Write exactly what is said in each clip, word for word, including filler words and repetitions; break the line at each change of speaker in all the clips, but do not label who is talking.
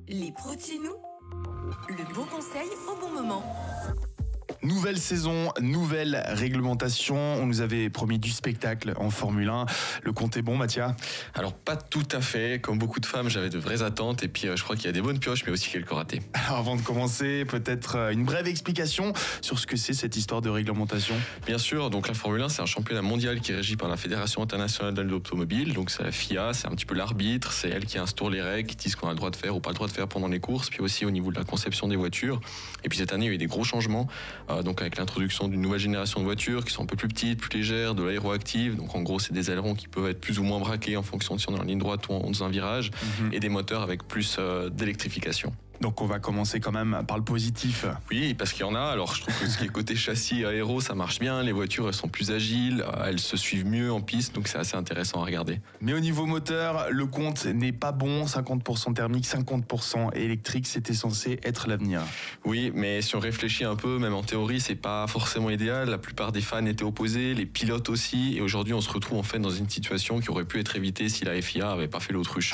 Les pros de chez nous, le bon conseil au bon moment.
Nouvelle saison, nouvelle réglementation. On nous avait promis du spectacle en Formule un. Le compte est bon, Mathia ?
Alors pas tout à fait. Comme beaucoup de femmes, j'avais de vraies attentes et puis euh, je crois qu'il y a des bonnes pioches, mais aussi quelques ratés.
Alors avant de commencer, peut-être une brève explication sur ce que c'est cette histoire de réglementation.
Bien sûr, donc la Formule un, c'est un championnat mondial qui est régi par la Fédération internationale de l'automobile. Donc c'est la F I A, c'est un petit peu l'arbitre, c'est elle qui instaure les règles, qui dit ce qu'on a le droit de faire ou pas le droit de faire pendant les courses, puis aussi au niveau de la conception des voitures. Et puis cette année, il y a eu des gros changements. Euh, donc avec l'introduction d'une nouvelle génération de voitures qui sont un peu plus petites, plus légères, de l'aéroactive. Donc en gros, c'est des ailerons qui peuvent être plus ou moins braqués en fonction de si on est en ligne droite ou en dans un virage, mmh. et des moteurs avec plus euh, d'électrification.
Donc on va commencer quand même par le positif.
Oui, parce qu'il y en a. Alors je trouve que ce qui est côté châssis aéro, ça marche bien. Les voitures, elles sont plus agiles, elles se suivent mieux en piste, donc c'est assez intéressant à regarder.
Mais au niveau moteur, le compte n'est pas bon. cinquante pour cent thermique, cinquante pour cent électrique, c'était censé être l'avenir.
Oui, mais si on réfléchit un peu, même en théorie, c'est pas forcément idéal. La plupart des fans étaient opposés, les pilotes aussi, et aujourd'hui on se retrouve en fait dans une situation qui aurait pu être évitée si la F I A avait pas fait l'autruche.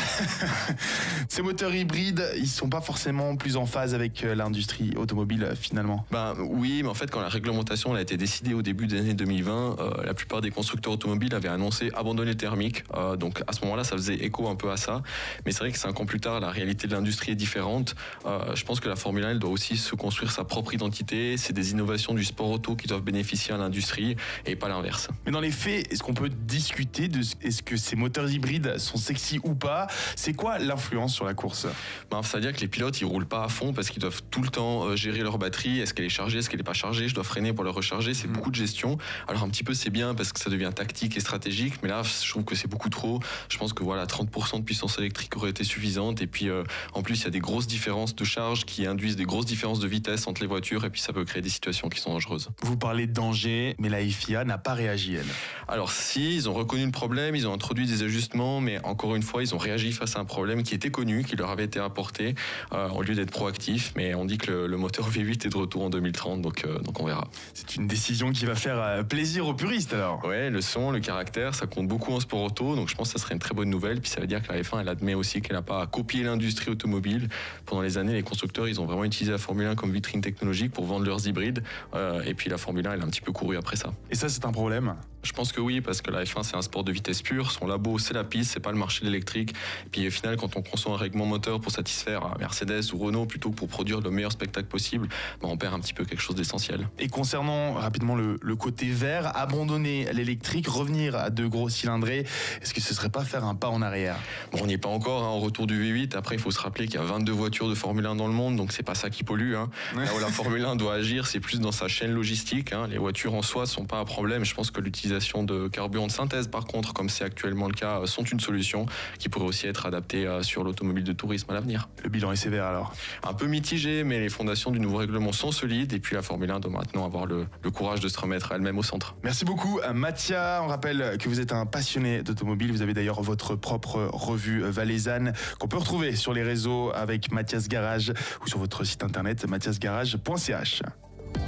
Ces moteurs hybrides, ils sont pas forcément plus en phase avec l'industrie automobile finalement.
Ben oui, mais en fait quand la réglementation elle a été décidée au début des années deux mille vingt, euh, la plupart des constructeurs automobiles avaient annoncé abandonner le thermique. Euh, donc à ce moment-là, ça faisait écho un peu à ça. Mais c'est vrai que cinq ans plus tard, la réalité de l'industrie est différente. Euh, je pense que la Formule un elle doit aussi se construire sa propre identité. C'est des innovations du sport auto qui doivent bénéficier à l'industrie et pas l'inverse.
Mais dans les faits, est-ce qu'on peut discuter de est-ce que ces moteurs hybrides sont sexy ou pas ? C'est quoi l'influence sur la course ?
Ben, ça veut dire que les pilotes ils roulent pas à fond parce qu'ils doivent tout le temps gérer leur batterie. Est-ce qu'elle est chargée, est-ce qu'elle est pas chargée ? Je dois freiner pour la recharger. C'est mmh. beaucoup de gestion. Alors un petit peu c'est bien parce que ça devient tactique et stratégique, mais là je trouve que c'est beaucoup trop. Je pense que voilà trente pour cent de puissance électrique aurait été suffisante et puis euh, en plus il y a des grosses différences de charge qui induisent des grosses différences de vitesse entre les voitures et puis ça peut créer des situations qui sont dangereuses.
Vous parlez de danger, mais la F I A n'a pas réagi elle.
Alors si, ils ont reconnu le problème, ils ont introduit des ajustements, mais encore une fois ils ont réagi face à un problème qui était connu, qui leur avait été apporté euh, au lieu d'être proactif, mais on dit que le, le moteur V huit est de retour en deux mille trente, donc, euh, donc on verra.
C'est une décision qui va faire plaisir aux puristes alors.
Ouais, le son, le caractère, ça compte beaucoup en sport auto, donc je pense que ça serait une très bonne nouvelle, puis ça veut dire que la F un, elle admet aussi qu'elle n'a pas copié l'industrie automobile. Pendant les années, les constructeurs, ils ont vraiment utilisé la Formule un comme vitrine technologique pour vendre leurs hybrides, euh, et puis la Formule un, elle a un petit peu couru après ça.
Et ça, c'est un problème ?
Je pense que oui, parce que la F un, c'est un sport de vitesse pure. Son labo, c'est la piste, c'est pas le marché de l'électrique. Et puis au final, quand on conçoit un règlement moteur pour satisfaire Mercedes ou Renault plutôt que pour produire le meilleur spectacle possible, ben on perd un petit peu quelque chose d'essentiel.
Et concernant rapidement le, le côté vert, abandonner l'électrique, revenir à de gros cylindrés, est-ce que ce serait pas faire un pas en arrière ?
Bon, on n'y est pas encore, hein, au retour du V huit. Après, il faut se rappeler qu'il y a vingt-deux voitures de Formule un dans le monde, donc c'est pas ça qui pollue. Hein. Ouais. Là où la Formule un doit agir, c'est plus dans sa chaîne logistique. Hein. Les voitures en soi sont pas un problème. Je pense que l'utilisation de carburant de synthèse, par contre, comme c'est actuellement le cas, sont une solution qui pourrait aussi être adaptée sur l'automobile de tourisme à l'avenir.
Le bilan est sévère alors ?
Un peu mitigé, mais les fondations du nouveau règlement sont solides et puis la Formule un doit maintenant avoir le, le courage de se remettre elle-même au centre.
Merci beaucoup Mathia. On rappelle que vous êtes un passionné d'automobile. Vous avez d'ailleurs votre propre revue valaisanne qu'on peut retrouver sur les réseaux avec Mathias Garage ou sur votre site internet mathias garage point c h.